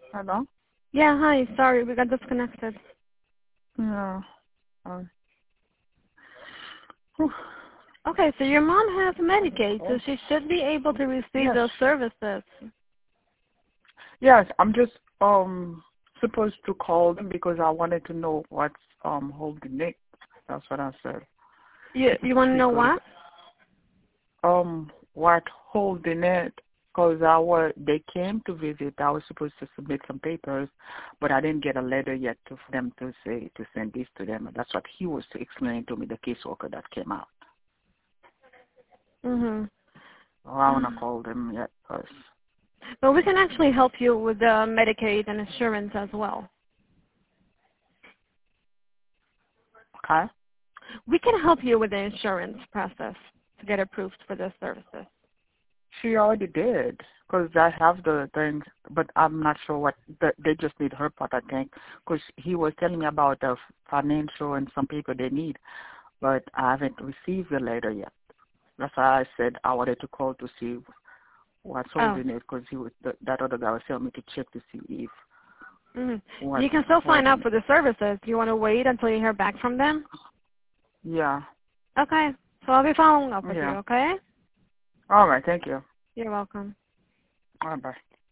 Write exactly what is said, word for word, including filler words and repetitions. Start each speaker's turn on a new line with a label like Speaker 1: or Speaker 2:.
Speaker 1: Hello?
Speaker 2: Yeah, hi. Sorry, we got disconnected.
Speaker 1: Yeah. Uh,
Speaker 2: Okay, so your mom has Medicaid, so
Speaker 1: oh,
Speaker 2: she should be able to receive
Speaker 1: yes.
Speaker 2: those services.
Speaker 1: Yes, I'm just um supposed to call them because I wanted to know what's um holding it. That's what I said.
Speaker 2: You you want to know
Speaker 1: Because
Speaker 2: what?
Speaker 1: um what holding it? Because I was they came to visit. I was supposed to submit some papers, but I didn't get a letter yet to for them to say to send this to them. And that's what he was explaining to me, the caseworker that came out.
Speaker 2: Mhm.
Speaker 1: So I wanna call them yet first.
Speaker 2: But we can actually help you with the Medicaid and insurance as well.
Speaker 1: Okay.
Speaker 2: We can help you with the insurance process to get approved for those services.
Speaker 1: She already did, because I have the things, but I'm not sure what, the, they just need her part, I think, because he was telling me about the financial and some people they need, but I haven't received the letter yet. That's why I said I wanted to call to see what's
Speaker 2: Oh.
Speaker 1: holding it, because he was, the, that other guy was telling me to check to see if,
Speaker 2: Mhm.
Speaker 1: what's
Speaker 2: You can still sign up
Speaker 1: holding
Speaker 2: for
Speaker 1: it.
Speaker 2: the services. Do you want to wait until you hear back from them?
Speaker 1: Yeah,
Speaker 2: Okay. So I'll be following up with you,
Speaker 1: yeah.
Speaker 2: okay?
Speaker 1: All right, thank you.
Speaker 2: You're welcome.
Speaker 1: All right, bye.